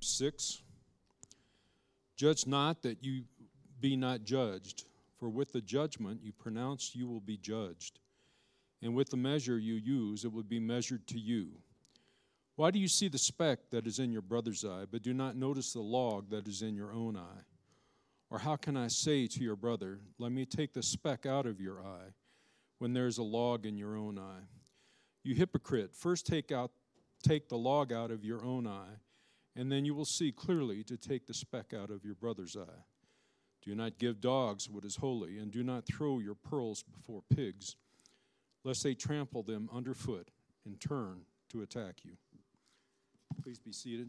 6. Judge not that you be not judged, for with the judgment you pronounce you will be judged, and with the measure you use it will be measured to you. Why do you see the speck that is in your brother's eye, but do not notice the log that is in your own eye? Or how can I say to your brother, let me take the speck out of your eye, when there is a log in your own eye? You hypocrite, first take the log out of your own eye, and then you will see clearly to take the speck out of your brother's eye. Do not give dogs what is holy, and do not throw your pearls before pigs, lest they trample them underfoot and turn to attack you. Please be seated.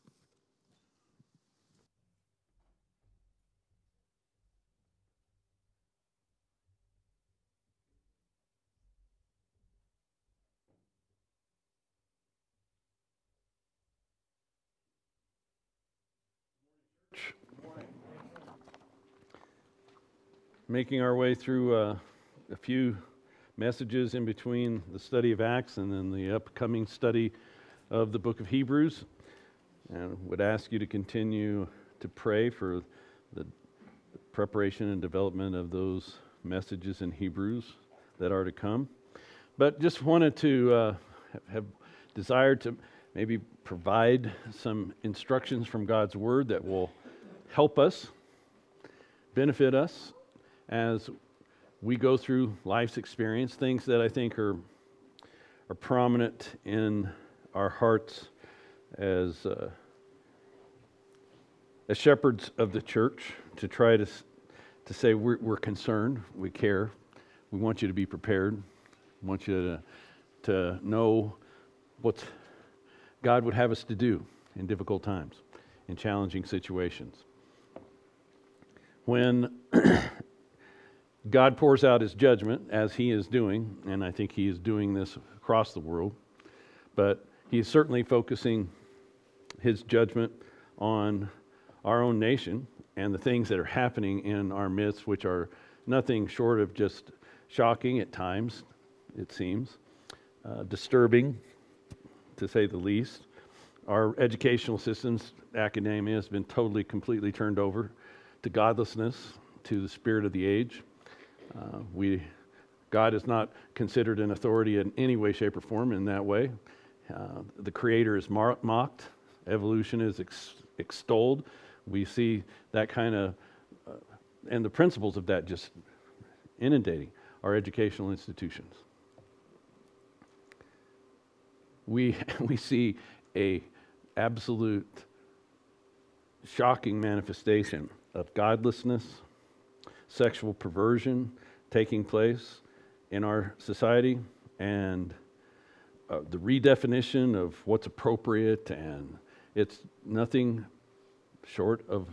Making our way through a few messages in between the study of Acts and then the upcoming study of the book of Hebrews. And would ask you to continue to pray for the preparation and development of those messages in Hebrews that are to come. But just wanted to have desired to maybe provide some instructions from God's Word that will help us, benefit us, as we go through life's experience, things that I think are prominent in our hearts as shepherds of the church, to try to say we're concerned, we care, we want you to be prepared, we want you to know what God would have us to do in difficult times, in challenging situations. When God pours out His judgment, as He is doing, and I think He is doing this across the world, but He is certainly focusing His judgment on our own nation and the things that are happening in our midst, which are nothing short of just shocking at times, it seems, disturbing, to say the least. Our educational systems, academia, has been totally, completely turned over to godlessness, to the spirit of the age. God is not considered an authority in any way, shape, or form in that way. The Creator is mocked. Evolution is extolled. We see that kind of, and the principles of that just inundating our educational institutions. We see a absolute shocking manifestation of godlessness, sexual perversion taking place in our society, and the redefinition of what's appropriate, and it's nothing short of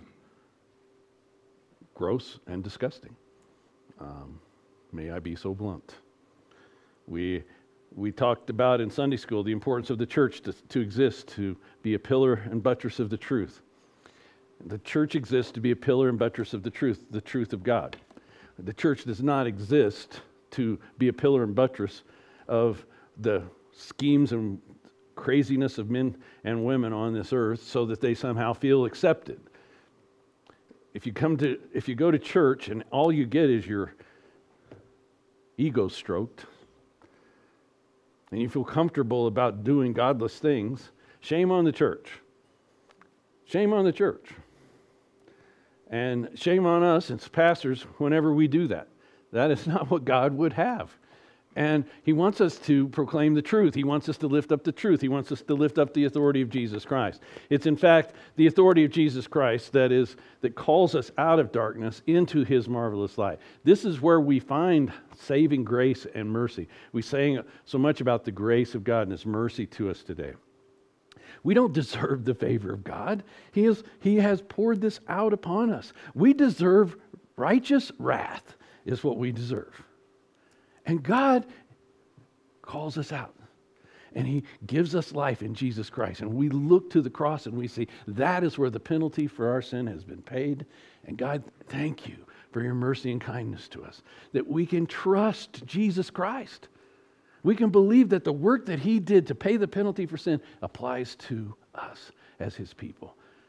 gross and disgusting. May I be so blunt. We talked about in Sunday school the importance of the church to exist, to be a pillar and buttress of the truth. The church exists to be a pillar and buttress of the truth of God. The church does not exist to be a pillar and buttress of the schemes and craziness of men and women on this earth so that they somehow feel accepted. If you go to church and all you get is your ego stroked, and you feel comfortable about doing godless things, shame on the church. Shame on the church. And shame on us as pastors whenever we do that. That is not what God would have. And He wants us to proclaim the truth. He wants us to lift up the truth. He wants us to lift up the authority of Jesus Christ. It's in fact the authority of Jesus Christ that calls us out of darkness into His marvelous light. This is where we find saving grace and mercy. We sang so much about the grace of God and His mercy to us today. We don't deserve the favor of God. He has poured this out upon us. We deserve righteous wrath, is what we deserve. And God calls us out. And He gives us life in Jesus Christ. And we look to the cross and we see that is where the penalty for our sin has been paid. And God, thank you for your mercy and kindness to us, that we can trust Jesus Christ. We can believe that the work that He did to pay the penalty for sin applies to us as His people.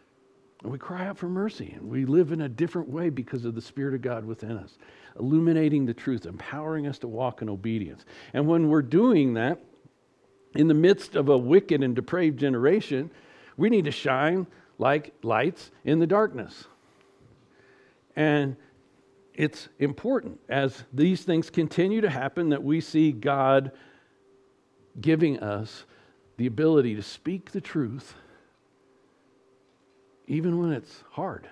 And we cry out for mercy, and we live in a different way because of the Spirit of God within us, illuminating the truth, empowering us to walk in obedience. And when we're doing that, in the midst of a wicked and depraved generation, we need to shine like lights in the darkness. And it's important as these things continue to happen that we see God giving us the ability to speak the truth even when it's hard.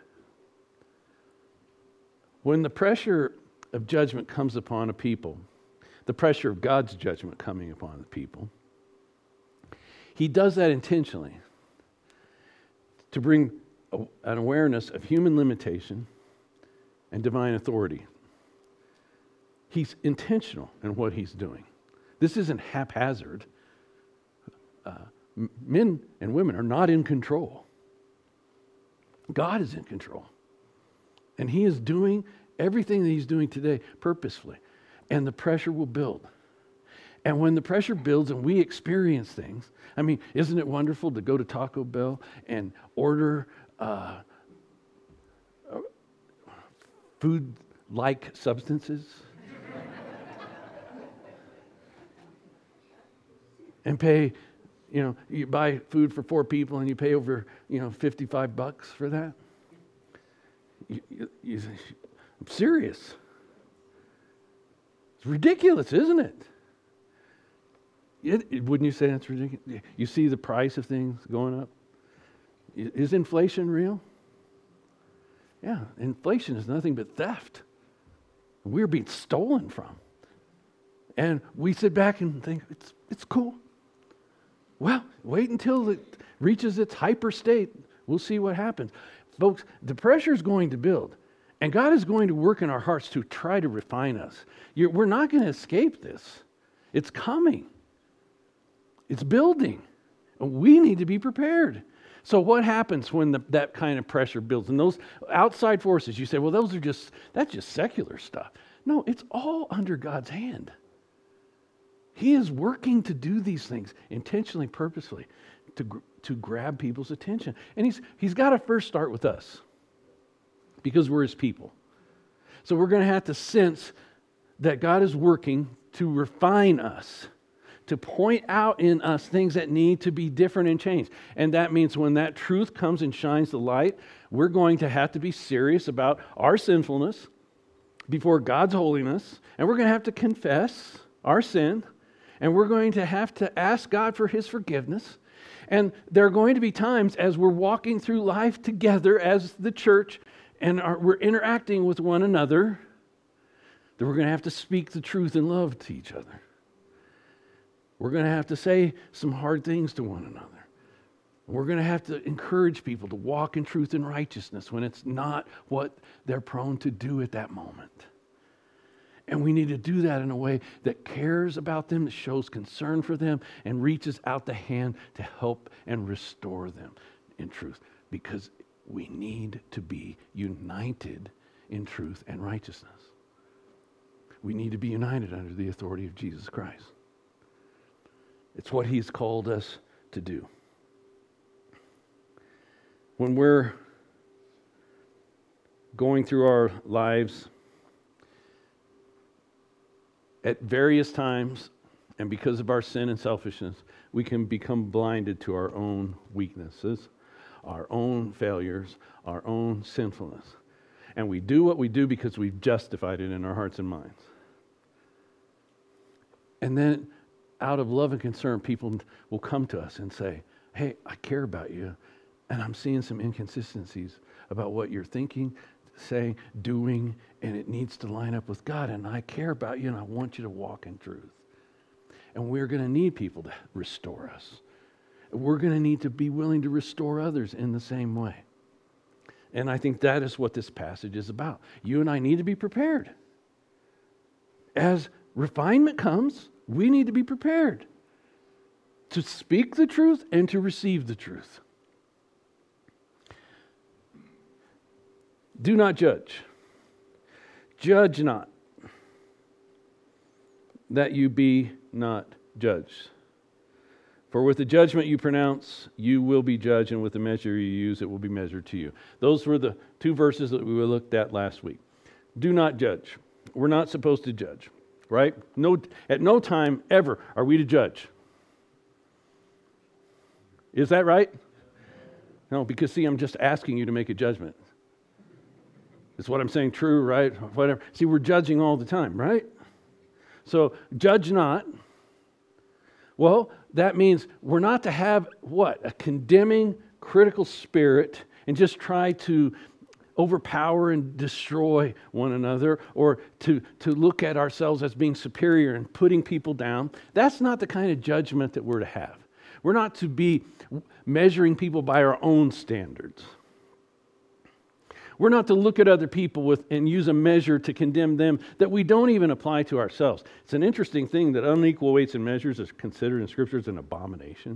When the pressure of judgment comes upon a people, the pressure of God's judgment coming upon the people, He does that intentionally to bring an awareness of human limitation and divine authority. He's intentional in what He's doing. This isn't haphazard. Men and women are not in control. God is in control. And He is doing everything that He's doing today purposefully. And the pressure will build. And when the pressure builds and we experience things, I mean, isn't it wonderful to go to Taco Bell and order food-like substances? And pay, you buy food for 4 people and you pay over, $55 for that? I'm serious. It's ridiculous, isn't it? Wouldn't you say that's ridiculous? You see the price of things going up? Is inflation real? Yeah, inflation is nothing but theft. We're being stolen from. And we sit back and think, it's cool. Well, wait until it reaches its hyper state. We'll see what happens. Folks, the pressure is going to build. And God is going to work in our hearts to try to refine us. We're not going to escape this. It's coming. It's building. And we need to be prepared. So what happens when that kind of pressure builds? And those outside forces, you say, well, that's just secular stuff. No, it's all under God's hand. He is working to do these things intentionally, purposefully, to grab people's attention. And he's got to first start with us because we're His people. So we're going to have to sense that God is working to refine us, to point out in us things that need to be different and changed. And that means when that truth comes and shines the light, we're going to have to be serious about our sinfulness before God's holiness, and we're going to have to confess our sin, and we're going to have to ask God for His forgiveness. And there are going to be times as we're walking through life together as the church and we're interacting with one another that we're going to have to speak the truth in love to each other. We're going to have to say some hard things to one another. We're going to have to encourage people to walk in truth and righteousness when it's not what they're prone to do at that moment. And we need to do that in a way that cares about them, that shows concern for them, and reaches out the hand to help and restore them in truth. Because we need to be united in truth and righteousness. We need to be united under the authority of Jesus Christ. It's what He's called us to do. When we're going through our lives, at various times, and because of our sin and selfishness, we can become blinded to our own weaknesses, our own failures, our own sinfulness. And we do what we do because we've justified it in our hearts and minds. And then, out of love and concern, people will come to us and say, hey, I care about you, and I'm seeing some inconsistencies about what you're thinking, saying, doing, and it needs to line up with God, and I care about you, and I want you to walk in truth. And we're going to need people to restore us. We're going to need to be willing to restore others in the same way. And I think that is what this passage is about. You and I need to be prepared. As refinement comes, we need to be prepared to speak the truth and to receive the truth. Do not judge. Judge not, that you be not judged. For with the judgment you pronounce, you will be judged, and with the measure you use, it will be measured to you. Those were the two verses that we looked at last week. Do not judge. We're not supposed to judge, right? At no time ever are we to judge. Is that right? No, because see, I'm just asking you to make a judgment. Is what I'm saying true, right? Whatever. See, we're judging all the time, right? So, judge not. Well, that means we're not to have what? A condemning, critical spirit and just try to overpower and destroy one another, or to look at ourselves as being superior and putting people down. That's not the kind of judgment that we're to have. We're not to be measuring people by our own standards. We're not to look at other people and use a measure to condemn them that we don't even apply to ourselves. It's an interesting thing that unequal weights and measures is considered in Scripture as an abomination.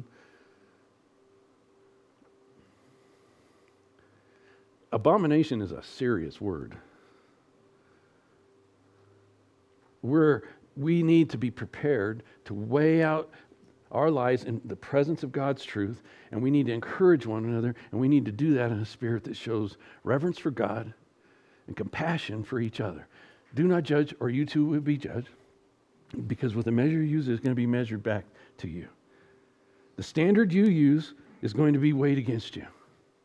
Abomination is a serious word. We need to be prepared to weigh out our lives in the presence of God's truth, and we need to encourage one another, and we need to do that in a spirit that shows reverence for God and compassion for each other. Do not judge, or you too will be judged, because with the measure you use, it's going to be measured back to you. The standard you use is going to be weighed against you.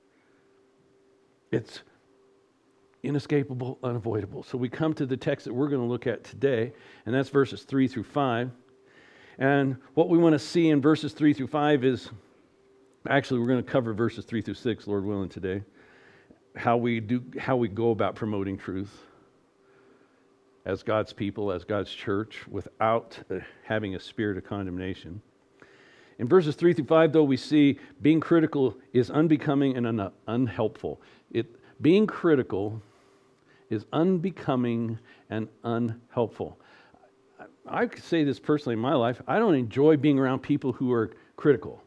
It's inescapable, unavoidable. So we come to the text that we're going to look at today, and that's verses 3 through 5. And what we want to see in verses 3 through 5 is, actually we're going to cover verses 3 through 6, Lord willing, today. How we go about promoting truth as God's people, as God's church, without having a spirit of condemnation. In verses 3 through 5, though, we see being critical is unbecoming and unhelpful. Being critical is unbecoming and unhelpful. I could say this personally in my life. I don't enjoy being around people who are critical.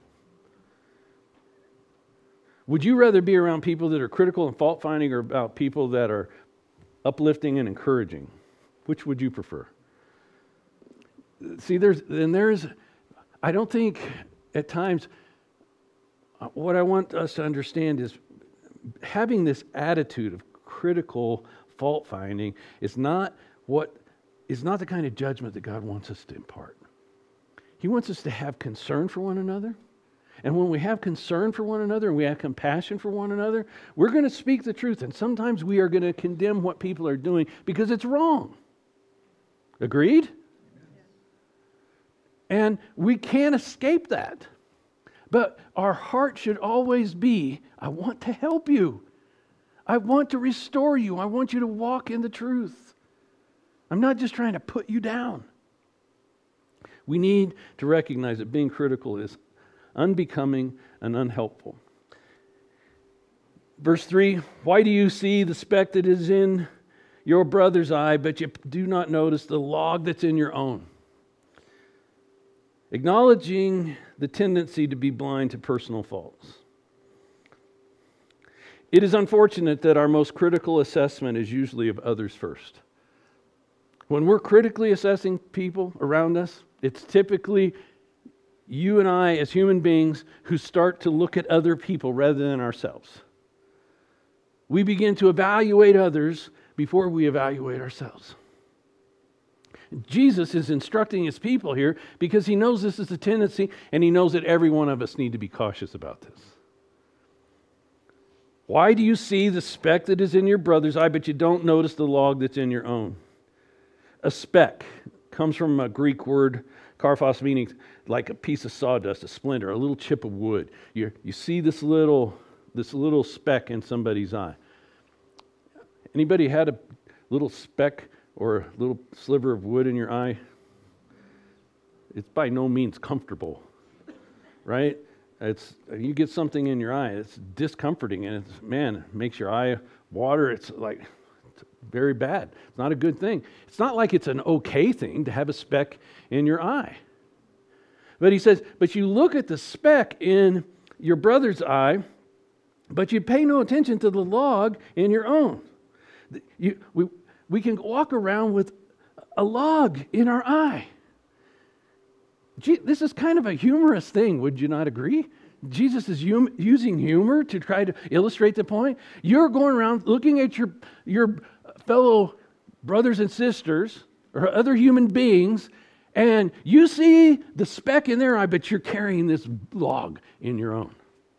Would you rather be around people that are critical and fault-finding, or about people that are uplifting and encouraging? Which would you prefer? See, I don't think at times, what I want us to understand is having this attitude of critical fault-finding is not the kind of judgment that God wants us to impart. He wants us to have concern for one another. And when we have concern for one another and we have compassion for one another, we're going to speak the truth. And sometimes we are going to condemn what people are doing because it's wrong. Agreed? And we can't escape that. But our heart should always be, I want to help you. I want to restore you. I want you to walk in the truth. I'm not just trying to put you down. We need to recognize that being critical is unbecoming and unhelpful. Verse 3, why do you see the speck that is in your brother's eye, but you do not notice the log that's in your own? Acknowledging the tendency to be blind to personal faults. It is unfortunate that our most critical assessment is usually of others first. When we're critically assessing people around us, it's typically you and I as human beings who start to look at other people rather than ourselves. We begin to evaluate others before we evaluate ourselves. Jesus is instructing his people here because he knows this is a tendency, and he knows that every one of us need to be cautious about this. Why do you see the speck that is in your brother's eye, but you don't notice the log that's in your own? A speck comes from a Greek word, karphos, meaning like a piece of sawdust, a splinter, a little chip of wood. You see this little speck in somebody's eye. Anybody had a little speck or a little sliver of wood in your eye? It's by no means comfortable, right? You get something in your eye, it's discomforting, and it makes your eye water. It's very bad. It's not a good thing. It's not like it's an okay thing to have a speck in your eye. But he says, but you look at the speck in your brother's eye, but you pay no attention to the log in your own. We can walk around with a log in our eye. This is kind of a humorous thing, would you not agree? Jesus is using humor to try to illustrate the point. You're going around looking at your fellow brothers and sisters or other human beings, and you see the speck in their eye, but you're carrying this log in your own.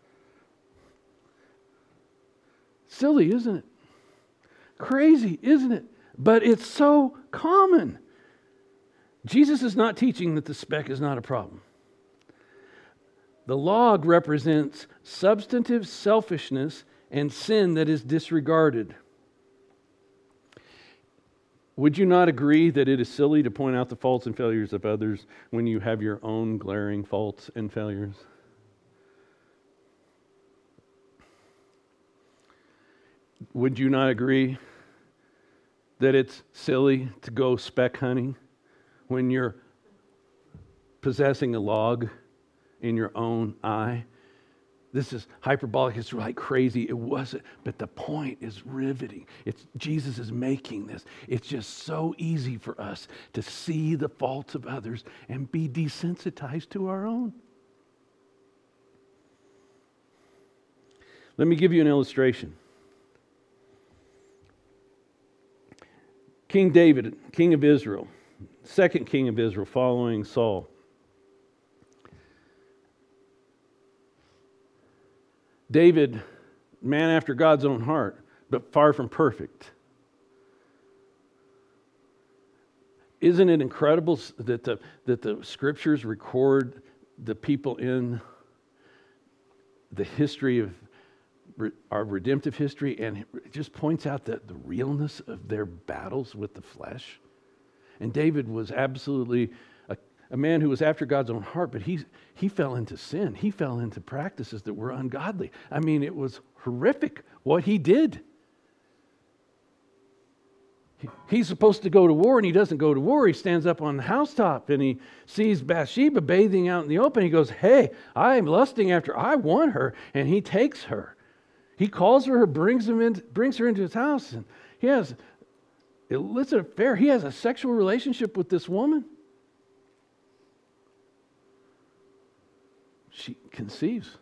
Silly, isn't it? Crazy, isn't it? But it's so common. Jesus is not teaching that the speck is not a problem. The log represents substantive selfishness and sin that is disregarded. Would you not agree that it is silly to point out the faults and failures of others when you have your own glaring faults and failures? Would you not agree that it's silly to go speck hunting when you're possessing a log in your own eye? This is hyperbolic. It's like crazy. It wasn't. But the point is riveting. Jesus is making this. It's just so easy for us to see the faults of others and be desensitized to our own. Let me give you an illustration. King David, king of Israel, second king of Israel following Saul. David, man after God's own heart, but far from perfect. Isn't it incredible that the scriptures record the people in the history of our redemptive history, and it just points out the realness of their battles with the flesh? And David was absolutely a man who was after God's own heart, but he fell into sin. He fell into practices that were ungodly. I mean, it was horrific what he did. He's supposed to go to war, and he doesn't go to war. He stands up on the housetop, and he sees Bathsheba bathing out in the open. He goes, "Hey, I'm lusting after, I want her," and he takes her. He calls her, brings her into his house, and he has illicit affair. He has a sexual relationship with this woman. She conceives.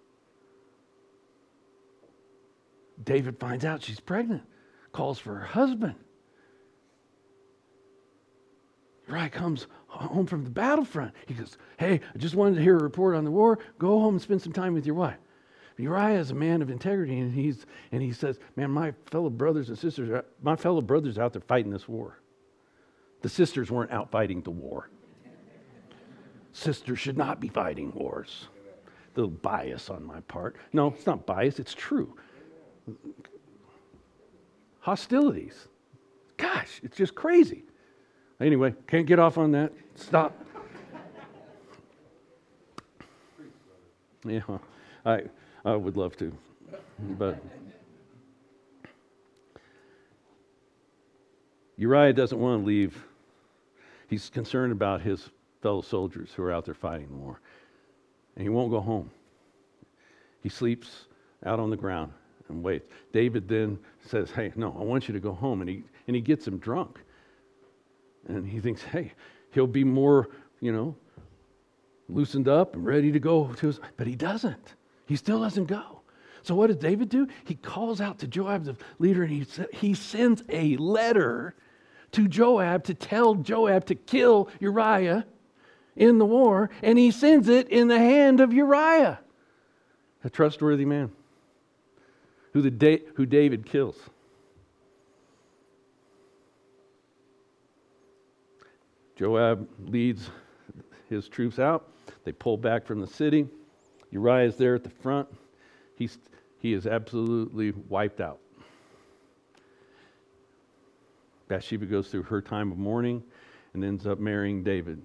David finds out she's pregnant, calls for her husband. Uriah comes home from the battlefront. He goes, "Hey, I just wanted to hear a report on the war. Go home and spend some time with your wife." Uriah is a man of integrity, and he says, "Man, my fellow brothers out there fighting this war." The sisters weren't out fighting the war. Sisters should not be fighting wars. A little bias on my part. No, it's not bias, it's true. Hostilities. Gosh, it's just crazy. Anyway, can't get off on that. Stop. Yeah, I would love to, but Uriah doesn't want to leave. He's concerned about his fellow soldiers who are out there fighting the war, and he won't go home. He sleeps out on the ground and waits. David then says, "Hey, no, I want you to go home," and he gets him drunk, and he thinks, hey, he'll be more, loosened up and ready to go to his, but he doesn't. He still doesn't go. So what does David do? He calls out to Joab, the leader, and he sends a letter to Joab to tell Joab to kill Uriah in the war, and he sends it in the hand of Uriah, a trustworthy man who David kills. Joab leads his troops out. They pull back from the city. Uriah is there at the front. He is absolutely wiped out. Bathsheba goes through her time of mourning and ends up marrying David.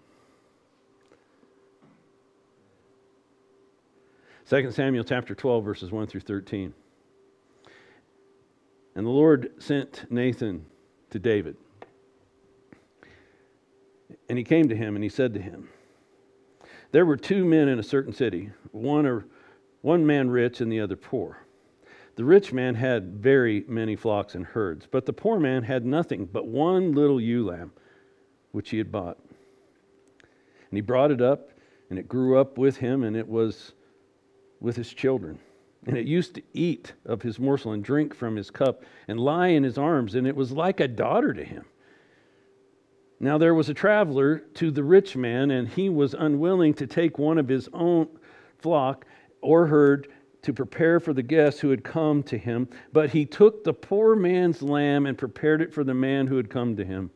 2 Samuel chapter 12, verses 1 through 13. And the Lord sent Nathan to David. And he came to him and he said to him, "There were two men in a certain city, one man rich and the other poor. The rich man had very many flocks and herds, but the poor man had nothing but one little ewe lamb, which he had bought. And he brought it up, and it grew up with him, and it was with his children. And it used to eat of his morsel and drink from his cup and lie in his arms, and it was like a daughter to him. Now there was a traveler to the rich man, and he was unwilling to take one of his own flock or herd to prepare for the guests who had come to him. But he took the poor man's lamb and prepared it for the man who had come to him.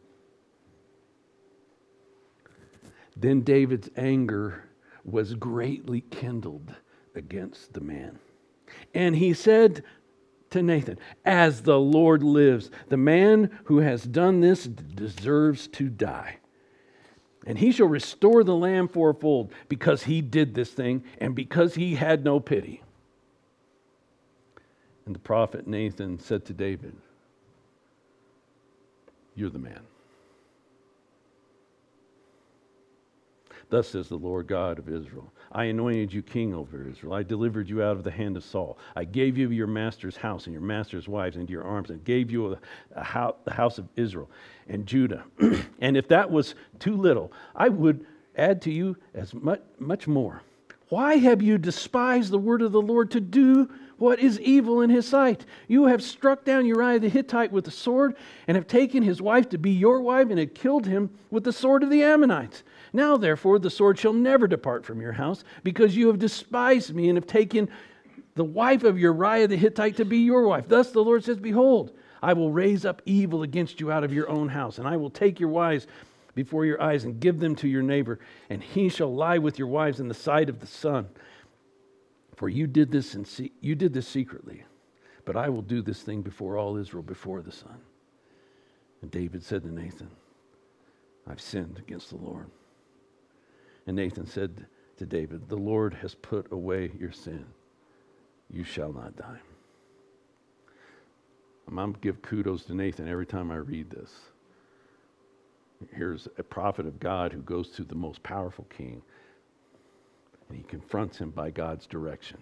Then David's anger was greatly kindled against the man. And he said to Nathan, "As the Lord lives, the man who has done this deserves to die. And he shall restore the lamb fourfold, because he did this thing and because he had no pity." And the prophet Nathan said to David, "You're the man. Thus says the Lord God of Israel, I anointed you king over Israel. I delivered you out of the hand of Saul. I gave you your master's house and your master's wives into your arms, and gave you the house of Israel and Judah. And if that was too little, I would add to you as much more. Why have you despised the word of the Lord to do what is evil in his sight? You have struck down Uriah the Hittite with the sword, and have taken his wife to be your wife, and have killed him with the sword of the Ammonites. Now, therefore, the sword shall never depart from your house, because you have despised me, and have taken the wife of Uriah the Hittite to be your wife. Thus the Lord says, Behold, I will raise up evil against you out of your own house, and I will take your wives before your eyes and give them to your neighbor, and he shall lie with your wives in the sight of the sun. For you did this secretly, but I will do this thing before all Israel, before the sun." And David said to Nathan, "I've sinned against the Lord." And Nathan said to David, "The Lord has put away your sin. You shall not die." I'm going to give kudos to Nathan every time I read this. Here's a prophet of God who goes to the most powerful king, and he confronts him by God's direction.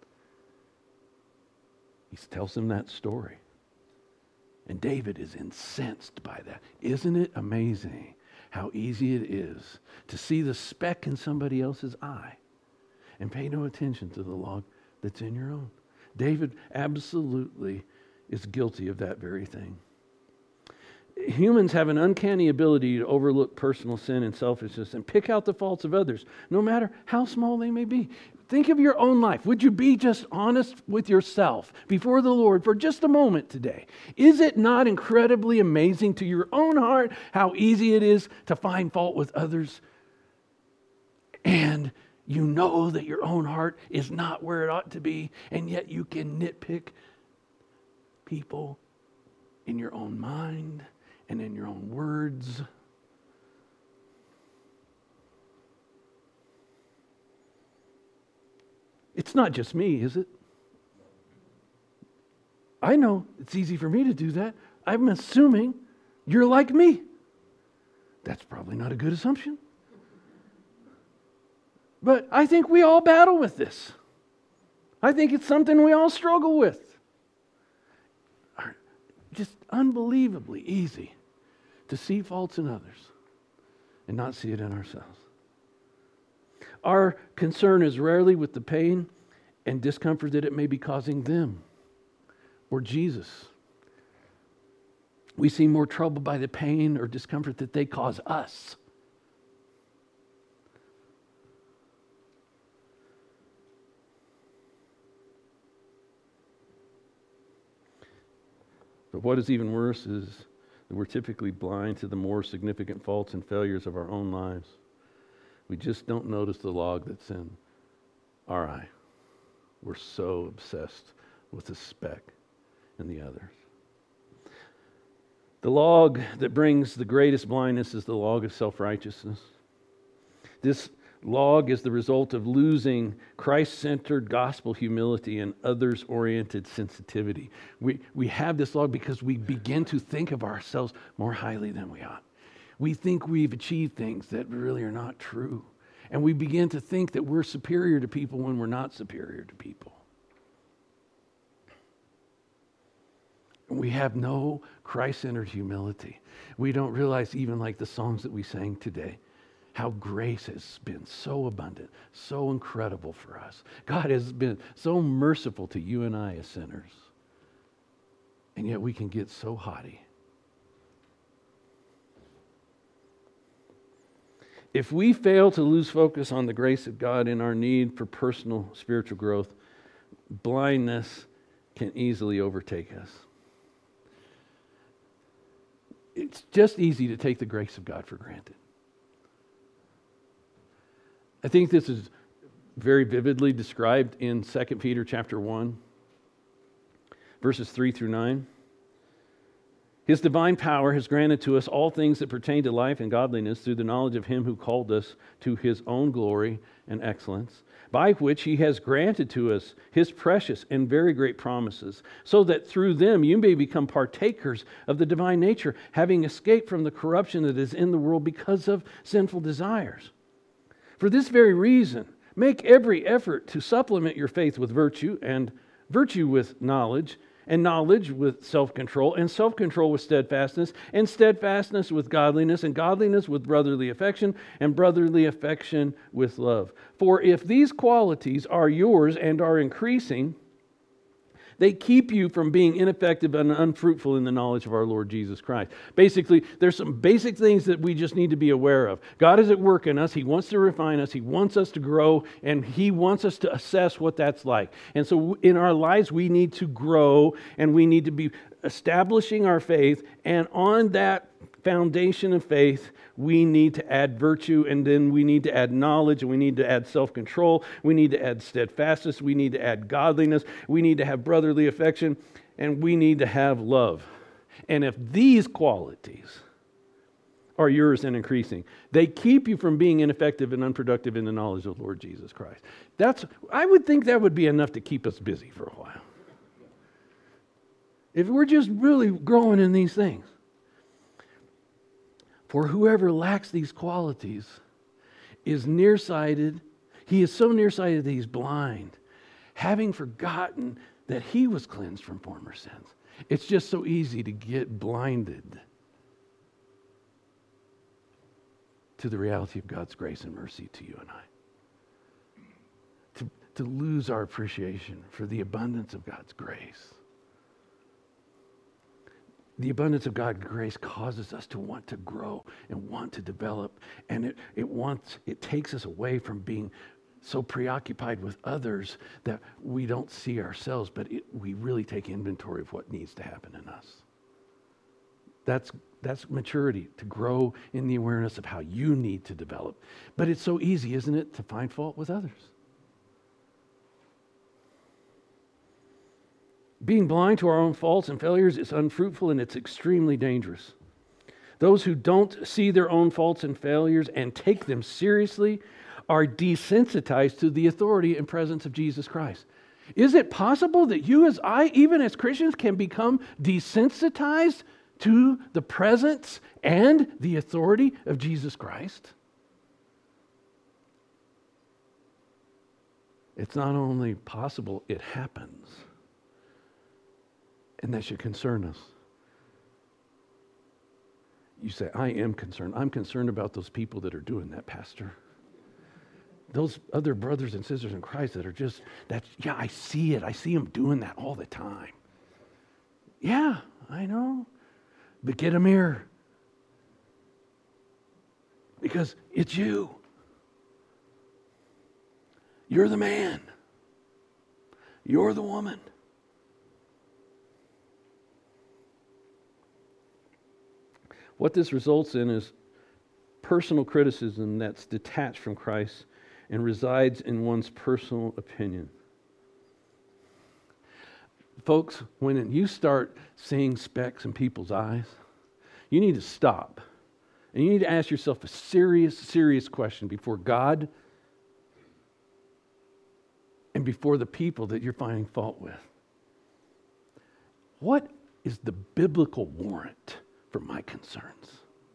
He tells him that story. And David is incensed by that. Isn't it amazing how easy it is to see the speck in somebody else's eye and pay no attention to the log that's in your own? David absolutely is guilty of that very thing. Humans have an uncanny ability to overlook personal sin and selfishness and pick out the faults of others, no matter how small they may be. Think of your own life. Would you be just honest with yourself before the Lord for just a moment today? Is it not incredibly amazing to your own heart how easy it is to find fault with others? And you know that your own heart is not where it ought to be, and yet you can nitpick people in your own mind and in your own words. It's not just me, is it? I know it's easy for me to do that. I'm assuming you're like me. That's probably not a good assumption. But I think we all battle with this. I think it's something we all struggle with. Just unbelievably easy to see faults in others and not see it in ourselves. Our concern is rarely with the pain and discomfort that it may be causing them or Jesus. We seem more troubled by the pain or discomfort that they cause us. But what is even worse is that we're typically blind to the more significant faults and failures of our own lives. We just don't notice the log that's in our eye. We're so obsessed with the speck in the others. The log that brings the greatest blindness is the log of self-righteousness. This log is the result of losing Christ-centered gospel humility and others-oriented sensitivity. We have this log because we begin to think of ourselves more highly than we ought. We think we've achieved things that really are not true. And we begin to think that we're superior to people when we're not superior to people. We have no Christ-centered humility. We don't realize, even like the songs that we sang today, how grace has been so abundant, so incredible for us. God has been so merciful to you and I as sinners. And yet we can get so haughty. If we fail to lose focus on the grace of God in our need for personal spiritual growth, blindness can easily overtake us. It's just easy to take the grace of God for granted. I think this is very vividly described in 2 Peter chapter 1, verses 3 through 9. His divine power has granted to us all things that pertain to life and godliness through the knowledge of Him who called us to His own glory and excellence, by which He has granted to us His precious and very great promises, so that through them you may become partakers of the divine nature, having escaped from the corruption that is in the world because of sinful desires. For this very reason, make every effort to supplement your faith with virtue, and virtue with knowledge, and knowledge with self-control, and self-control with steadfastness, and steadfastness with godliness, and godliness with brotherly affection, and brotherly affection with love. For if these qualities are yours and are increasing, they keep you from being ineffective and unfruitful in the knowledge of our Lord Jesus Christ. Basically, there's some basic things that we just need to be aware of. God is at work in us. He wants to refine us. He wants us to grow, and He wants us to assess what that's like. And so in our lives, we need to grow, and we need to be establishing our faith, and on that foundation of faith, we need to add virtue, and then we need to add knowledge, and we need to add self-control, we need to add steadfastness, we need to add godliness, we need to have brotherly affection, and we need to have love. And if these qualities are yours and increasing, they keep you from being ineffective and unproductive in the knowledge of the Lord Jesus Christ. I would think that would be enough to keep us busy for a while. If we're just really growing in these things. For whoever lacks these qualities is nearsighted. He is so nearsighted that he's blind, having forgotten that he was cleansed from former sins. It's just so easy to get blinded to the reality of God's grace and mercy to you and I. To lose our appreciation for the abundance of God's grace. The abundance of God's grace causes us to want to grow and want to develop, and it takes us away from being so preoccupied with others that we don't see ourselves, but we really take inventory of what needs to happen in us. That's maturity, to grow in the awareness of how you need to develop. But it's so easy, isn't it, to find fault with others? Being blind to our own faults and failures is unfruitful, and it's extremely dangerous. Those who don't see their own faults and failures and take them seriously are desensitized to the authority and presence of Jesus Christ. Is it possible that you as I, even as Christians, can become desensitized to the presence and the authority of Jesus Christ? It's not only possible, it happens. And that should concern us. You say, I am concerned. I'm concerned about those people that are doing that, Pastor. Those other brothers and sisters in Christ that are just, I see it. I see them doing that all the time. Yeah, I know. But get a mirror. Because it's you. You're the man. You're the woman. What this results in is personal criticism that's detached from Christ and resides in one's personal opinion. Folks, when you start seeing specks in people's eyes, you need to stop. And you need to ask yourself a serious, serious question before God and before the people that you're finding fault with. What is the biblical warrant for my concerns?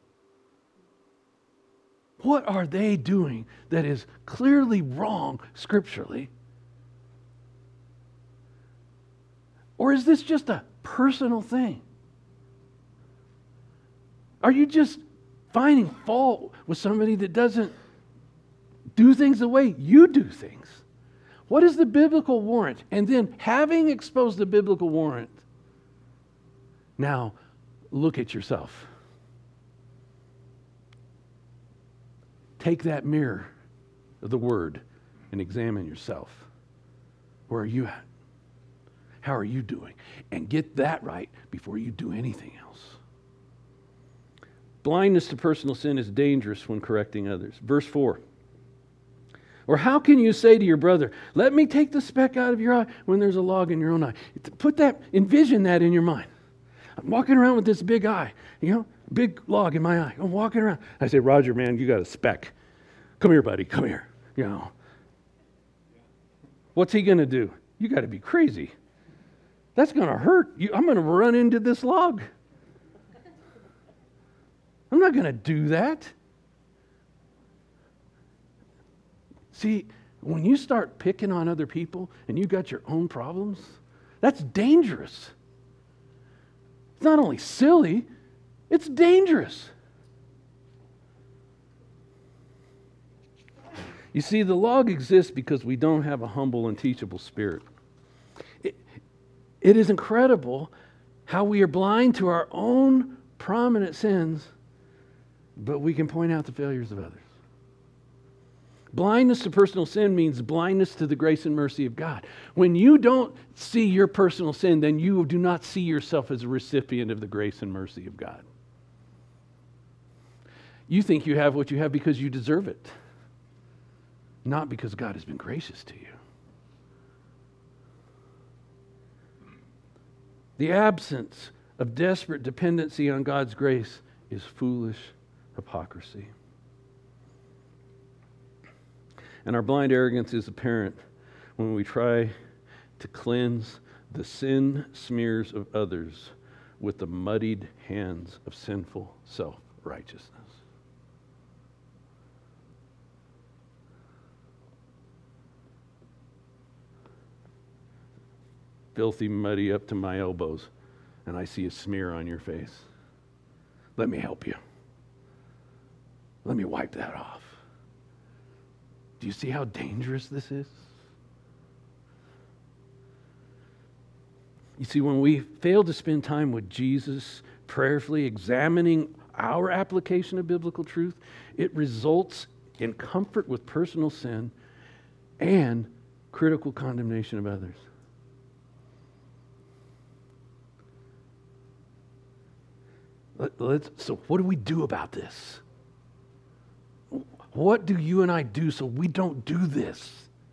What are they doing that is clearly wrong scripturally? Or is this just a personal thing? Are you just finding fault with somebody that doesn't do things the way you do things. What is the biblical warrant? And then, having exposed the biblical warrant, now look at yourself. Take that mirror of the Word and examine yourself. Where are you at? How are you doing? And get that right before you do anything else. Blindness to personal sin is dangerous when correcting others. Verse 4. Or how can you say to your brother, let me take the speck out of your eye when there's a log in your own eye? Envision that in your mind. I'm walking around with this big eye, big log in my eye. I'm walking around. I say, Roger, man, you got a speck. Come here, buddy, come here. What's he going to do? You got to be crazy. That's going to hurt. I'm going to run into this log. I'm not going to do that. See, when you start picking on other people and you got your own problems, that's dangerous. It's not only silly, it's dangerous. You see, the log exists because we don't have a humble and teachable spirit. It is incredible how we are blind to our own prominent sins, but we can point out the failures of others. Blindness to personal sin means blindness to the grace and mercy of God. When you don't see your personal sin, then you do not see yourself as a recipient of the grace and mercy of God. You think you have what you have because you deserve it, not because God has been gracious to you. The absence of desperate dependency on God's grace is foolish hypocrisy. And our blind arrogance is apparent when we try to cleanse the sin smears of others with the muddied hands of sinful self-righteousness. Filthy, muddy up to my elbows, and I see a smear on your face. Let me help you. Let me wipe that off. Do you see how dangerous this is? You see, when we fail to spend time with Jesus, prayerfully examining our application of biblical truth, it results in comfort with personal sin and critical condemnation of others. So what do we do about this? What do you and I do so we don't do this?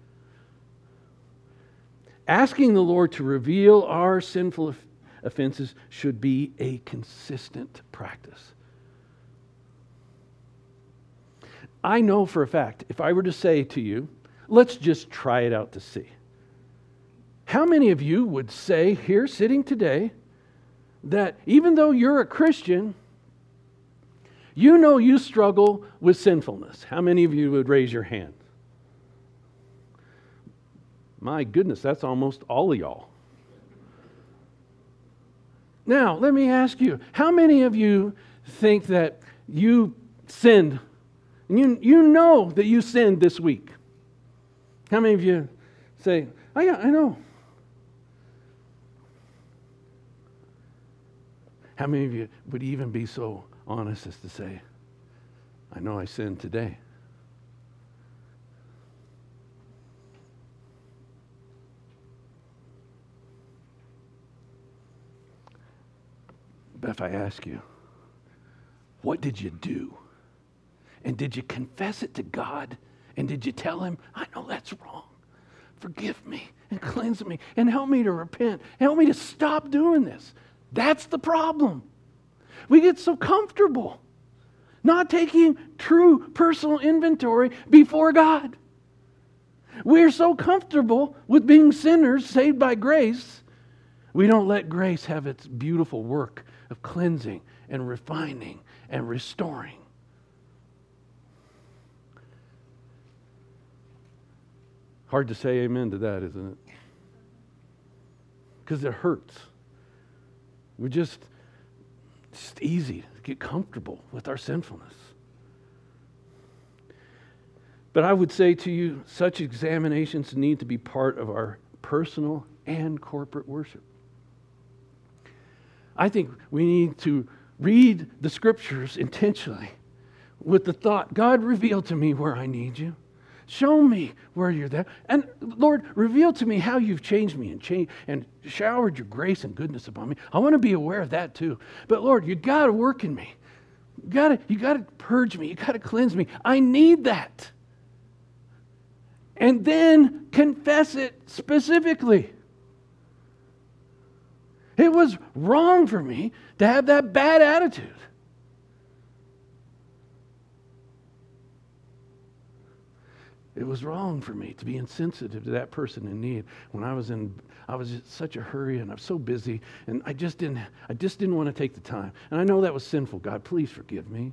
Asking the Lord to reveal our sinful offenses should be a consistent practice. I know for a fact, if I were to say to you, let's just try it out to see. How many of you would say here sitting today that even though you're a Christian, you know you struggle with sinfulness? How many of you would raise your hand? My goodness, that's almost all of y'all. Now, let me ask you, how many of you think that you sinned, and you know that you sinned this week? How many of you say, I know? How many of you would even be so honest as to say, I know I sinned today? But if I ask you, what did you do? And did you confess it to God? And did you tell Him, I know that's wrong. Forgive me and cleanse me and help me to repent. Help me to stop doing this. That's the problem. We get so comfortable not taking true personal inventory before God. We're so comfortable with being sinners saved by grace, we don't let grace have its beautiful work of cleansing and refining and restoring. Hard to say amen to that, isn't it? Because it hurts. It's easy to get comfortable with our sinfulness. But I would say to you, such examinations need to be part of our personal and corporate worship. I think we need to read the scriptures intentionally with the thought, God, reveal to me where I need you. Show me where you're there. And Lord, reveal to me how you've changed me and showered your grace and goodness upon me. I want to be aware of that too. But Lord, you got to work in me. You got to purge me. You got to cleanse me. I need that. And then confess it specifically. It was wrong for me to have that bad attitude. It was wrong for me to be insensitive to that person in need when I was in such a hurry and I was so busy and I just didn't want to take the time. And I know that was sinful. God, please forgive me.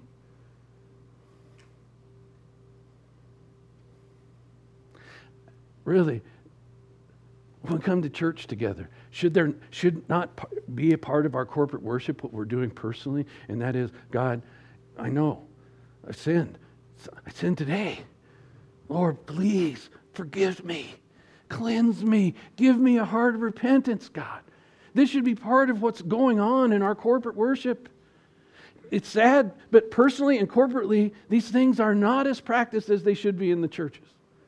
Really, when we come to church together, should not be a part of our corporate worship what we're doing personally? And that is, God, I know I've sinned. I sinned today. Lord, please forgive me. Cleanse me. Give me a heart of repentance, God. This should be part of what's going on in our corporate worship. It's sad, but personally and corporately, these things are not as practiced as they should be in the churches.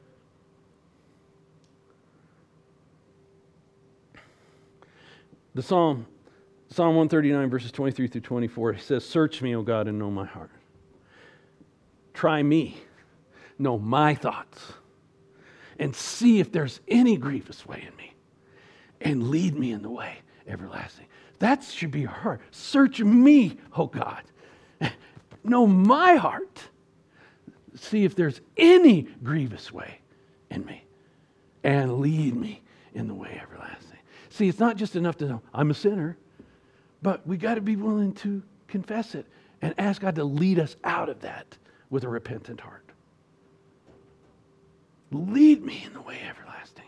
The Psalm 139, verses 23 through 24, says, search me, O God, and know my heart. Try me. Know my thoughts, and see if there's any grievous way in me, and lead me in the way everlasting. That should be our heart. Search me, oh God. Know my heart. See if there's any grievous way in me, and lead me in the way everlasting. See, it's not just enough to know I'm a sinner, but we got to be willing to confess it and ask God to lead us out of that with a repentant heart. Lead me in the way everlasting.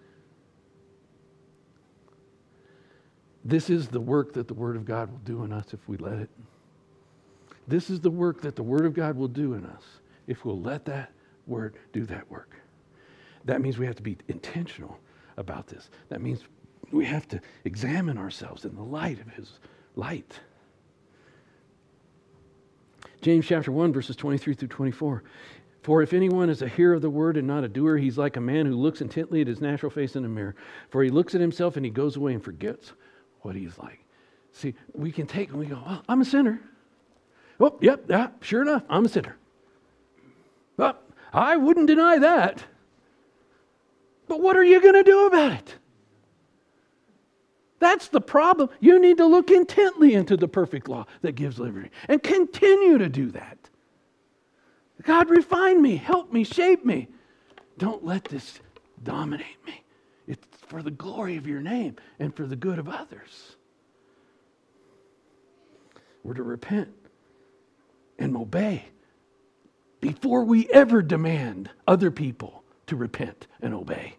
This is the work that the Word of God will do in us if we let it. This is the work that the Word of God will do in us if we'll let that Word do that work. That means we have to be intentional about this. That means we have to examine ourselves in the light of His light. James chapter 1, verses 23 through 24. For if anyone is a hearer of the word and not a doer, he's like a man who looks intently at his natural face in a mirror. For he looks at himself and he goes away and forgets what he's like. See, we can take and we go, well, I'm a sinner. Oh, yep, yeah, sure enough, I'm a sinner. Well, I wouldn't deny that. But what are you going to do about it? That's the problem. You need to look intently into the perfect law that gives liberty and continue to do that. God, refine me, help me, shape me. Don't let this dominate me. It's for the glory of your name and for the good of others. We're to repent and obey before we ever demand other people to repent and obey.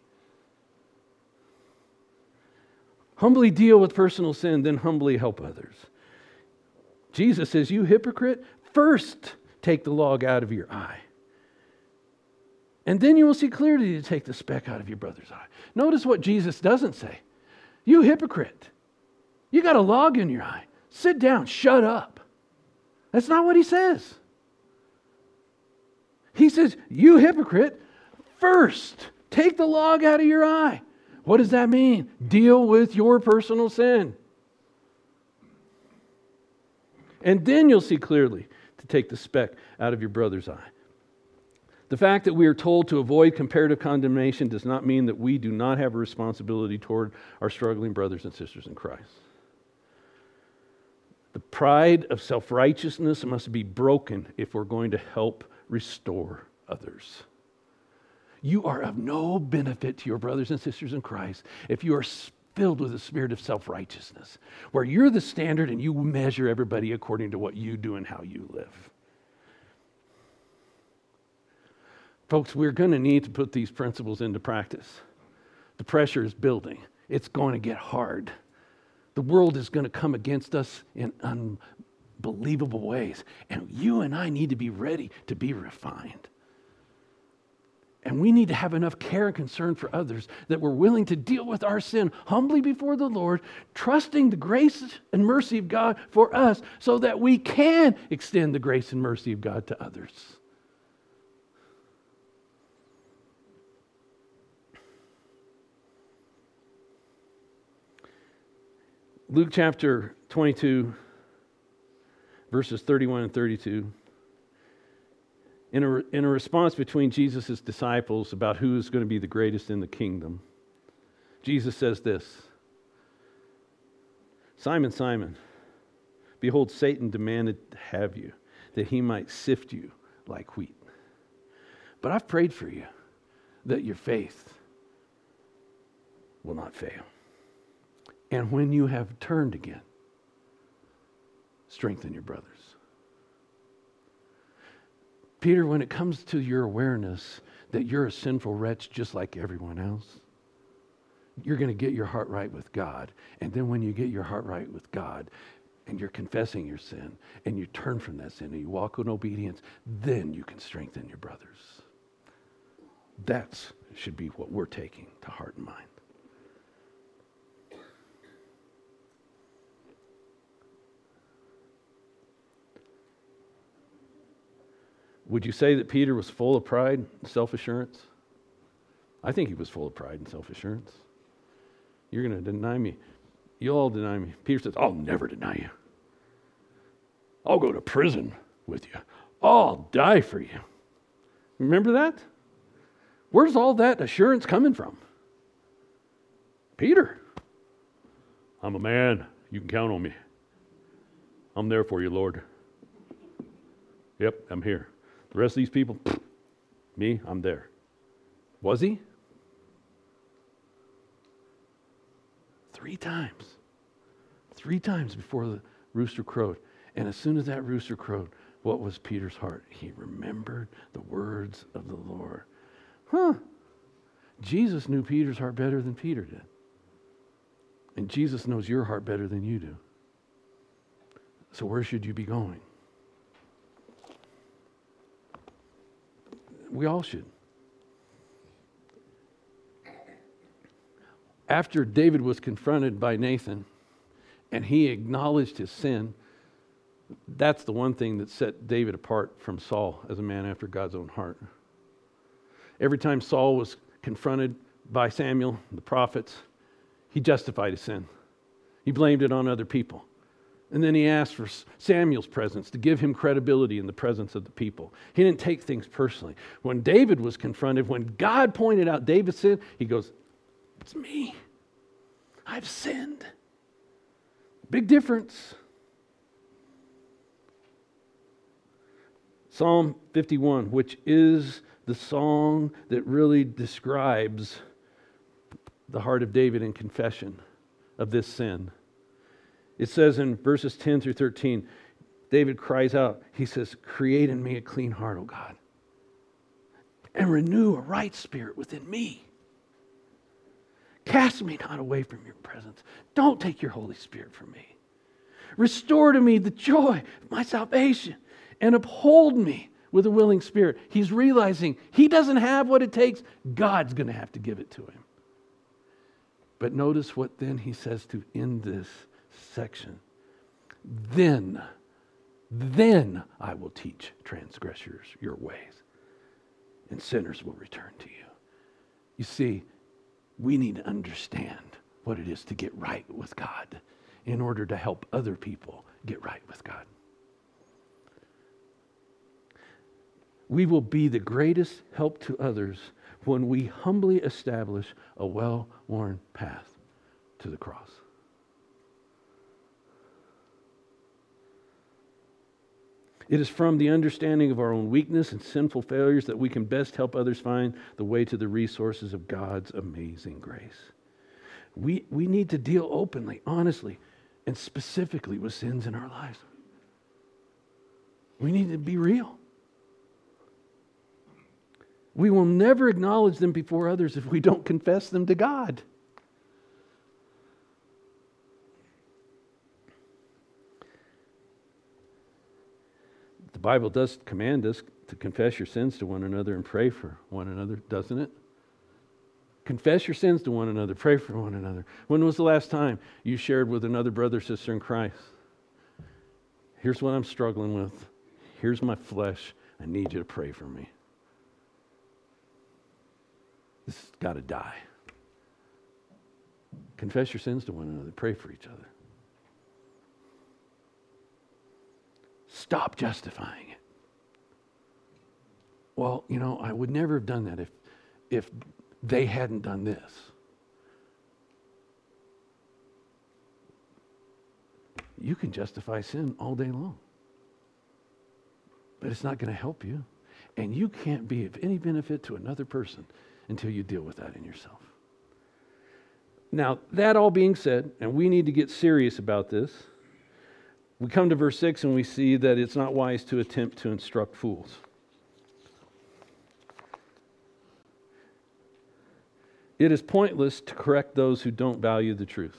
Humbly deal with personal sin, then humbly help others. Jesus says, you hypocrite, first take the log out of your eye. And then you will see clearly to take the speck out of your brother's eye. Notice what Jesus doesn't say. You hypocrite. You got a log in your eye. Sit down. Shut up. That's not what he says. He says, you hypocrite, first take the log out of your eye. What does that mean? Deal with your personal sin. And then you'll see clearly to take the speck out of your brother's eye. The fact that we are told to avoid comparative condemnation does not mean that we do not have a responsibility toward our struggling brothers and sisters in Christ. The pride of self-righteousness must be broken if we're going to help restore others. You are of no benefit to your brothers and sisters in Christ if you are filled with a spirit of self-righteousness, where you're the standard and you measure everybody according to what you do and how you live. Folks, we're going to need to put these principles into practice. The pressure is building. It's going to get hard. The world is going to come against us in unbelievable ways. And you and I need to be ready to be refined. And we need to have enough care and concern for others that we're willing to deal with our sin humbly before the Lord, trusting the grace and mercy of God for us so that we can extend the grace and mercy of God to others. Luke chapter 22, verses 31 and 32. In a response between Jesus' disciples about who is going to be the greatest in the kingdom, Jesus says this, Simon, Simon, behold, Satan demanded to have you, that he might sift you like wheat. But I've prayed for you, that your faith will not fail. And when you have turned again, strengthen your brothers. Peter, when it comes to your awareness that you're a sinful wretch just like everyone else, you're going to get your heart right with God. And then when you get your heart right with God and you're confessing your sin and you turn from that sin and you walk in obedience, then you can strengthen your brothers. That should be what we're taking to heart and mind. Would you say that Peter was full of pride and self-assurance? I think he was full of pride and self-assurance. You're going to deny me. You'll all deny me. Peter says, I'll never deny you. I'll go to prison with you. I'll die for you. Remember that? Where's all that assurance coming from? Peter. I'm a man. You can count on me. I'm there for you, Lord. Yep, I'm here. The rest of these people, me, I'm there. Was he? 3 times. 3 times before the rooster crowed. And as soon as that rooster crowed, what was Peter's heart? He remembered the words of the Lord. Jesus knew Peter's heart better than Peter did. And Jesus knows your heart better than you do. So where should you be going? We all should. After David was confronted by Nathan and he acknowledged his sin, that's the one thing that set David apart from Saul as a man after God's own heart. Every time Saul was confronted by Samuel, the prophets, he justified his sin. He blamed it on other people. And then he asked for Samuel's presence to give him credibility in the presence of the people. He didn't take things personally. When David was confronted, when God pointed out David's sin, he goes, it's me. I've sinned. Big difference. Psalm 51, which is the song that really describes the heart of David in confession of this sin. It says in verses 10 through 13, David cries out, he says, create in me a clean heart, O God, and renew a right spirit within me. Cast me not away from your presence. Don't take your Holy Spirit from me. Restore to me the joy of my salvation and uphold me with a willing spirit. He's realizing he doesn't have what it takes. God's going to have to give it to him. But notice what then he says to end this section. Then I will teach transgressors your ways, and sinners will return to you. You see, we need to understand what it is to get right with God in order to help other people get right with God. We will be the greatest help to others when we humbly establish a well-worn path to the cross. It is from the understanding of our own weakness and sinful failures that we can best help others find the way to the resources of God's amazing grace. We need to deal openly, honestly, and specifically with sins in our lives. We need to be real. We will never acknowledge them before others if we don't confess them to God. The Bible does command us to confess your sins to one another and pray for one another, doesn't it? Confess your sins to one another, pray for one another. When was the last time you shared with another brother or sister in Christ? Here's what I'm struggling with. Here's my flesh. I need you to pray for me. This has got to die. Confess your sins to one another. Pray for each other. Stop justifying it. Well, I would never have done that if they hadn't done this. You can justify sin all day long. But it's not going to help you. And you can't be of any benefit to another person until you deal with that in yourself. Now, that all being said, and we need to get serious about this, we come to verse 6 and we see that it's not wise to attempt to instruct fools. It is pointless to correct those who don't value the truth.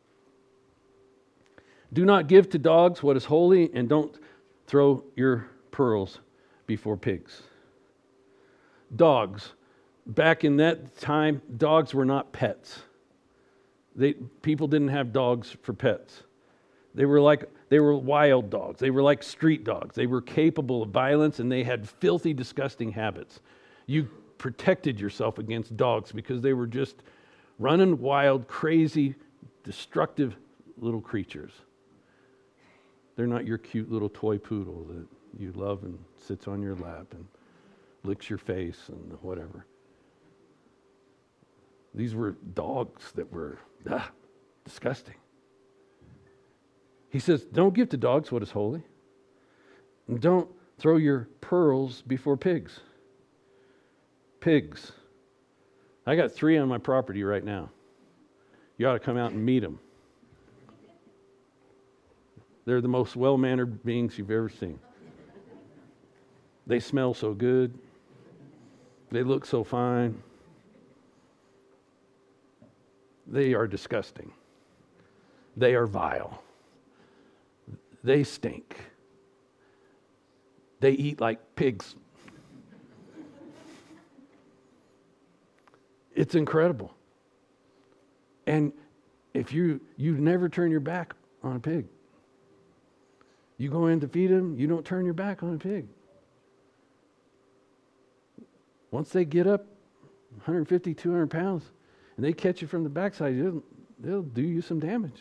Do not give to dogs what is holy, and don't throw your pearls before pigs. Dogs. Back in that time, dogs were not pets. People didn't have dogs for pets. They were wild dogs. They were like street dogs. They were capable of violence, and they had filthy, disgusting habits. You protected yourself against dogs because they were just running wild, crazy, destructive little creatures. They're not your cute little toy poodle that you love and sits on your lap and licks your face and whatever. These were dogs that were disgusting. He says, don't give to dogs what is holy. And don't throw your pearls before pigs. Pigs. I got 3 on my property right now. You ought to come out and meet them. They're the most well-mannered beings you've ever seen. They smell so good. They look so fine. They are disgusting. They are vile. They stink. They eat like pigs. It's incredible. And if you never turn your back on a pig. You go in to feed them, you don't turn your back on a pig. Once they get up 150, 200 pounds, and they catch you from the backside, they'll do you some damage.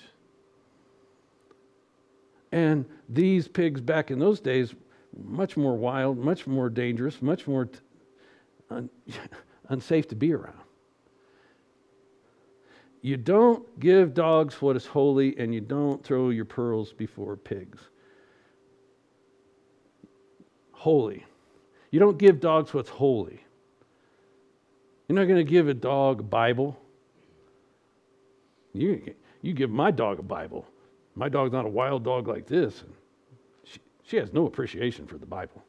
And these pigs back in those days, much more wild, much more dangerous, much more unsafe to be around. You don't give dogs what is holy, and you don't throw your pearls before pigs. Holy. You don't give dogs what's holy. You're not going to give a dog a Bible. You give my dog a Bible. My dog's not a wild dog like this. She has no appreciation for the Bible.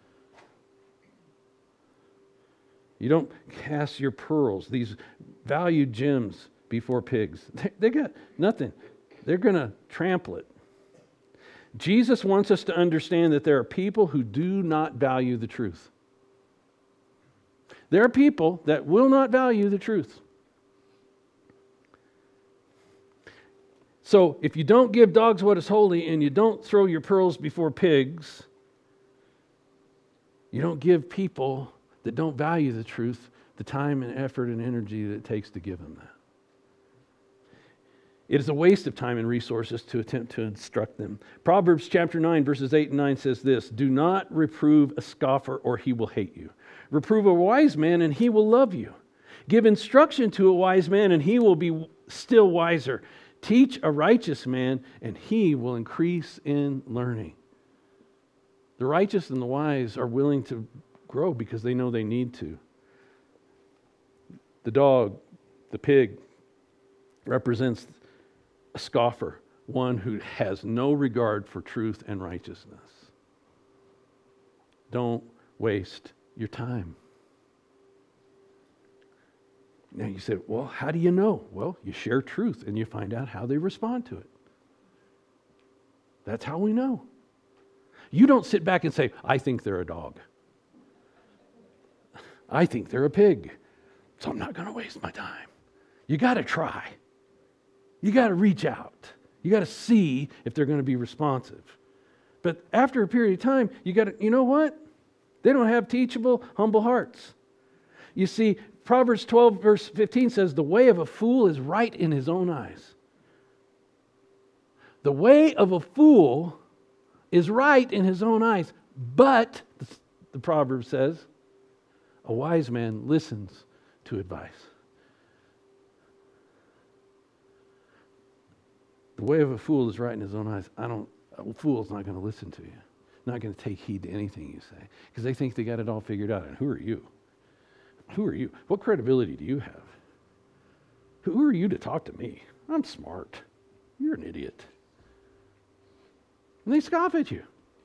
You don't cast your pearls, these valued gems, before pigs. They got nothing. They're going to trample it. Jesus wants us to understand that there are people who do not value the truth. There are people that will not value the truth. So if you don't give dogs what is holy and you don't throw your pearls before pigs, you don't give people that don't value the truth the time and effort and energy that it takes to give them that. It is a waste of time and resources to attempt to instruct them. Proverbs chapter 9, verses 8 and 9 says this, "Do not reprove a scoffer or he will hate you. Reprove a wise man and he will love you. Give instruction to a wise man and he will be still wiser. Teach a righteous man and he will increase in learning." The righteous and the wise are willing to grow because they know they need to. The dog, the pig, represents a scoffer, one who has no regard for truth and righteousness. Don't waste your time. Now you say, well, how do you know? Well, you share truth and you find out how they respond to it. That's how we know. You don't sit back and say, I think they're a dog. I think they're a pig, so I'm not going to waste my time. You got to try. You got to reach out. You got to see if they're going to be responsive. But after a period of time, you know what? They don't have teachable, humble hearts. You see, Proverbs 12 verse 15 says, the way of a fool is right in his own eyes. The way of a fool is right in his own eyes, but, the proverb says, a wise man listens to advice. The way of a fool is right in his own eyes. A fool's not going to listen to you. Not going to take heed to anything you say because they think they got it all figured out. And who are you? Who are you? What credibility do you have? Who are you to talk to me? I'm smart. You're an idiot. And they scoff at you.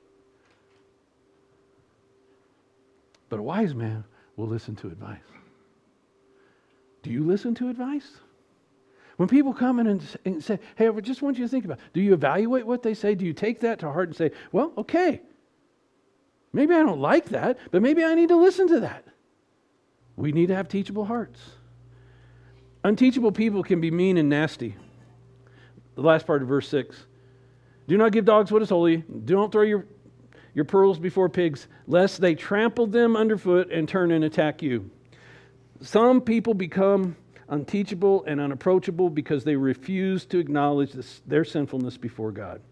But a wise man will listen to advice. Do you listen to advice? When people come in and say, hey, I just want you to think about it. Do you evaluate what they say? Do you take that to heart and say, well, okay, maybe I don't like that, but maybe I need to listen to that. We need to have teachable hearts. Unteachable people can be mean and nasty. The last part of verse 6. Do not give dogs what is holy. Don't throw your pearls before pigs, lest they trample them underfoot and turn and attack you. Some people become unteachable and unapproachable because they refuse to acknowledge their sinfulness before God.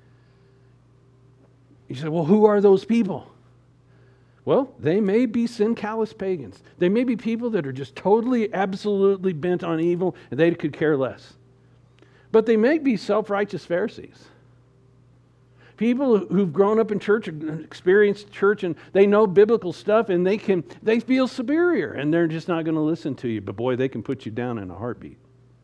You say, well, who are those people? Well, they may be sin-callous pagans. They may be people that are just totally, absolutely bent on evil, and they could care less. But they may be self-righteous Pharisees. People who've grown up in church, experienced church, and they know biblical stuff, and they feel superior, and they're just not going to listen to you. But boy, they can put you down in a heartbeat.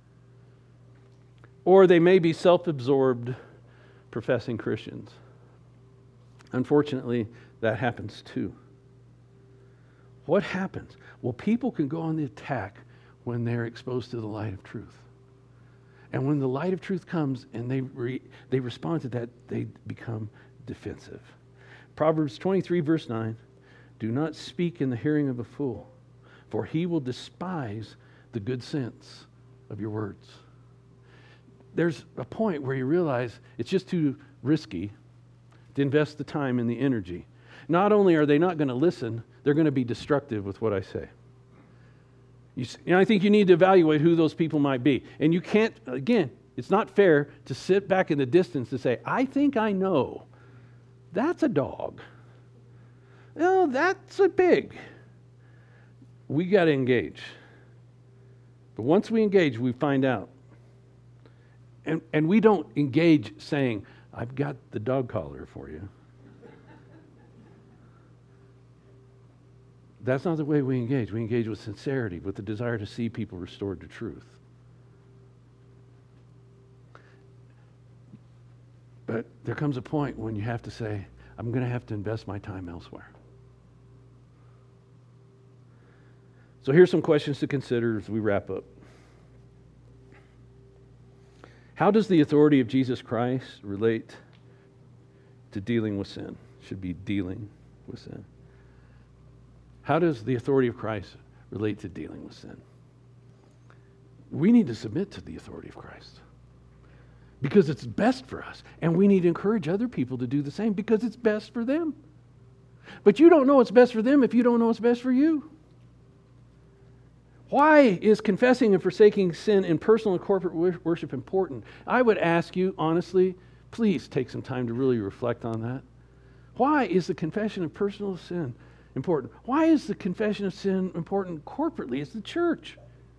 Or they may be self-absorbed, professing Christians. Unfortunately, that happens too. What happens? Well, people can go on the attack when they're exposed to the light of truth. And when the light of truth comes and they respond to that, they become defensive. Proverbs 23 verse 9, do not speak in the hearing of a fool, for he will despise the good sense of your words. There's a point where you realize it's just too risky to invest the time and the energy. Not only are they not going to listen, they're going to be destructive with what I say. I think you need to evaluate who those people might be. And you can't, again, it's not fair to sit back in the distance to say, I think I know. That's a dog. No, that's a pig. We got to engage. But once we engage, we find out. And we don't engage saying, I've got the dog collar for you. That's not the way we engage. We engage with sincerity, with the desire to see people restored to truth. But there comes a point when you have to say, I'm going to have to invest my time elsewhere. So here's some questions to consider as we wrap up. How does the authority of Jesus Christ relate to dealing with sin? Should be dealing with sin. How does the authority of Christ relate to dealing with sin? We need to submit to the authority of Christ because it's best for us. And we need to encourage other people to do the same because it's best for them. But you don't know what's best for them if you don't know what's best for you. Why is confessing and forsaking sin in personal and corporate worship important? I would ask you, honestly, please take some time to really reflect on that. Why is the confession of personal sin important? Why is the confession of sin important corporately as the church?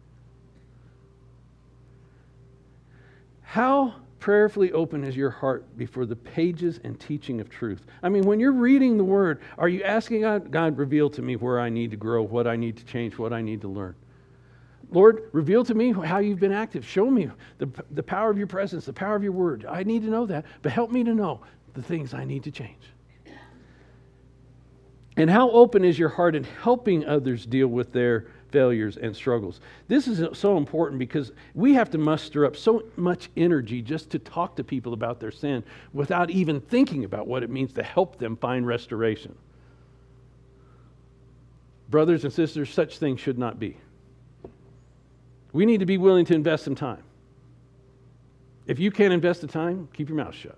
How prayerfully open is your heart before the pages and teaching of truth? I mean, when you're reading the Word, are you asking God, reveal to me where I need to grow, what I need to change, what I need to learn? Lord, reveal to me how you've been active. Show me the power of your presence, the power of your Word. I need to know that, but help me to know the things I need to change. And how open is your heart in helping others deal with their failures, and struggles. This is so important because we have to muster up so much energy just to talk to people about their sin without even thinking about what it means to help them find restoration. Brothers and sisters, such things should not be. We need to be willing to invest some time. If you can't invest the time, keep your mouth shut.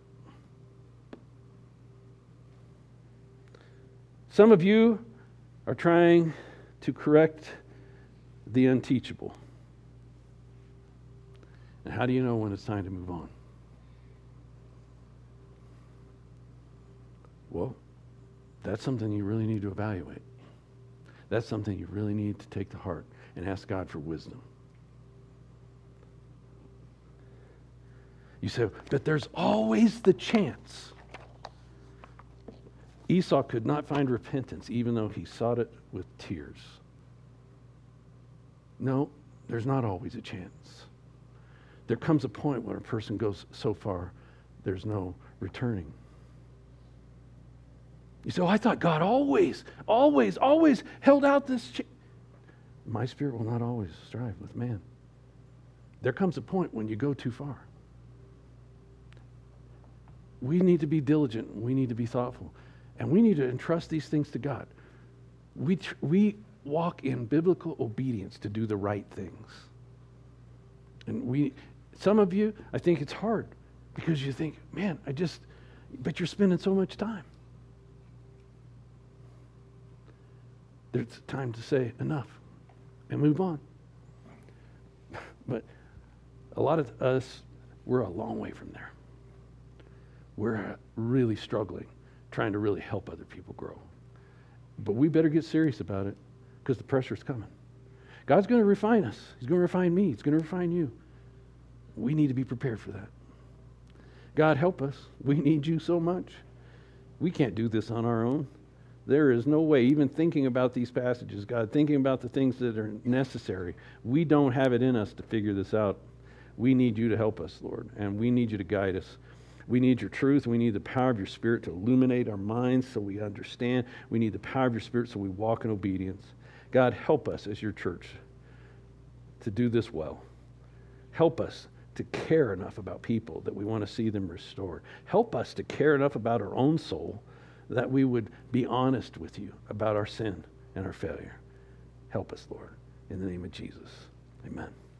Some of you are trying to correct the unteachable. And how do you know when it's time to move on? Well, that's something you really need to evaluate. That's something you really need to take to heart and ask God for wisdom. You say, but there's always the chance. Esau could not find repentance even though he sought it with tears. No, there's not always a chance. There comes a point where a person goes so far, there's no returning. You say, I thought God always held out this My spirit will not always strive with man. There comes a point when you go too far. We need to be diligent. We need to be thoughtful. And we need to entrust these things to God. We walk in biblical obedience to do the right things. And some of you, I think it's hard because you think, man, but you're spending so much time. There's time to say enough and move on. But a lot of us, we're a long way from there. We're really struggling, trying to really help other people grow. But we better get serious about it because the pressure's coming. God's going to refine us. He's going to refine me. He's going to refine you. We need to be prepared for that. God, help us. We need you so much. We can't do this on our own. There is no way, even thinking about these passages, God, thinking about the things that are necessary, we don't have it in us to figure this out. We need you to help us, Lord, and we need you to guide us. We need your truth. We need the power of your Spirit to illuminate our minds so we understand. We need the power of your Spirit so we walk in obedience. God, help us as your church to do this well. Help us to care enough about people that we want to see them restored. Help us to care enough about our own soul that we would be honest with you about our sin and our failure. Help us, Lord, in the name of Jesus. Amen.